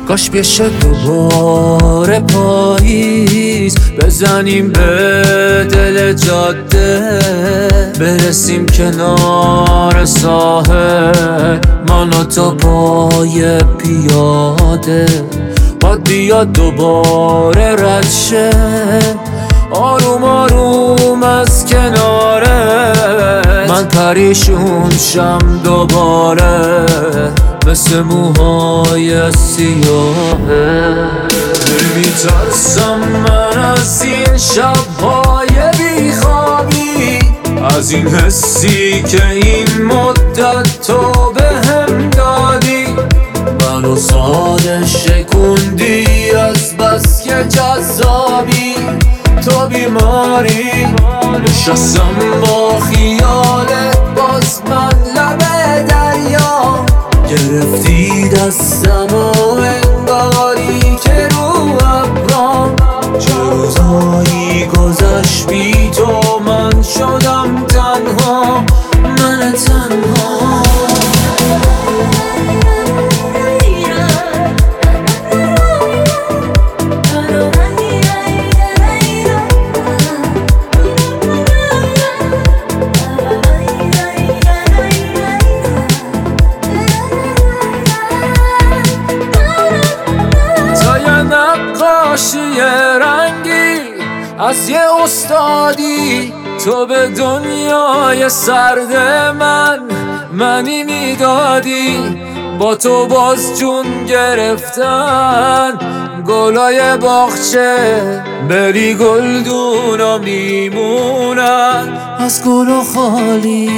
کاش بشه دوباره پاییز، بزنیم به دل جاده، برسیم کنار ساحل، من و تو پای پیاده. باد بیاد دوباره رد شه، آروم آروم از کناره، من پریشون شم دوباره مثل موهای سیاهه. میترسم من از این شب‌های بیخوابی، از این حسی که این مدت تو بهم دادی، منو ساده شکوندی از بس که جذابی. تو بیماری نشستم با خیالت، باز من لب دریا گرفتی دستم و انگاری که رو ابرام. چه روزایی گذشت بی تو، من شدم تنها، من تنها. نقاشی رنگی از یه استادی، تو به دنیای سرد منی میدادی. با تو باز جون گرفتن گلای باغچه، بری گلدونا میمونن از گل و خالی.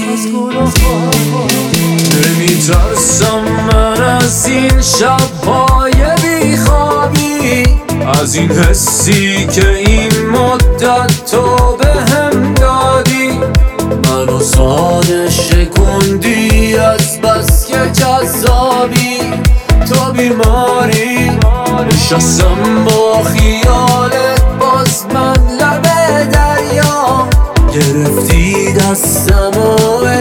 نمیترسم من از این شب‌های بیخوابی، از این حسی که این مدت تو بهم دادی، منو ساده شکوندی از بس که جذابی. تو بیماری نشستم با خیالت، باز من لب دریا گرفتی دستم و